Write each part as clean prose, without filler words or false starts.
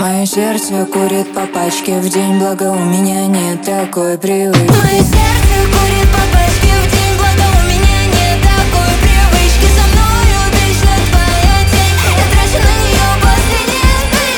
Мое сердце курит по пачке в день, благо у меня нет такой привычки. Мое сердце курит по пачке в день, благо у меня нет такой привычки. Со мною вечно твоя тень, я трачу на нее последние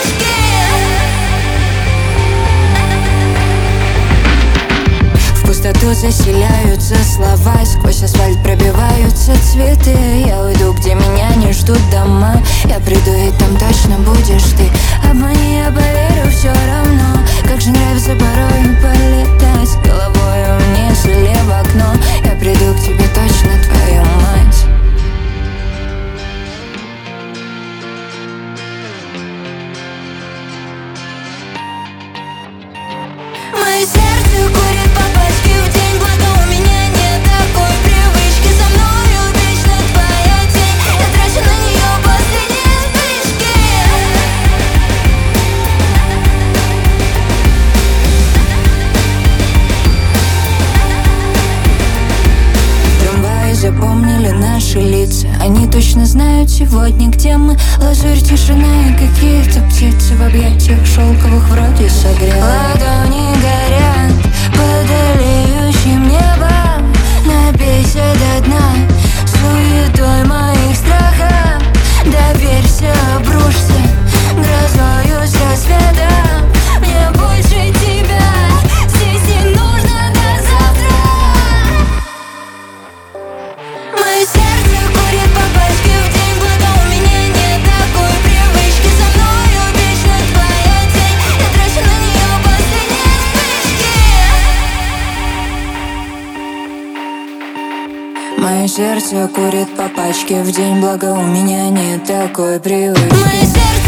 спички. В пустоту заселяются слова, сквозь асфальт пробиваются цветы. Я уйду, где меня не ждут дома. Я приду, и там точно будешь ты. Обмани, я поверю все равно. Как же нравится порой полетать головой вниз или в окно. Я приду к тебе точно, твою мать. Мое сердце курит по пачке в день, благо у меня нет такой привычки. Со мною вечно твоя тень, я трачу на нее последние спички. Трамваи запомнили наши лица. Они точно знают сегодня, где мы. Лазурь, тишина и какие-то птицы в объятиях шелковых вроде согрел. Ладони горят под алеющим небом. Напейся до дна суетой моих страхов. Доверься, обрушься грозою с рассветом. Мне больше тебя здесь не нужно до завтра. Мое сердце курит по пачке в день, благо у меня нет такой привычки. Со мною вечно твоя тень, я трачу на нее последние спички. Мое сердце курит по пачке в день, благо у меня нет такой привычки. Мое сердце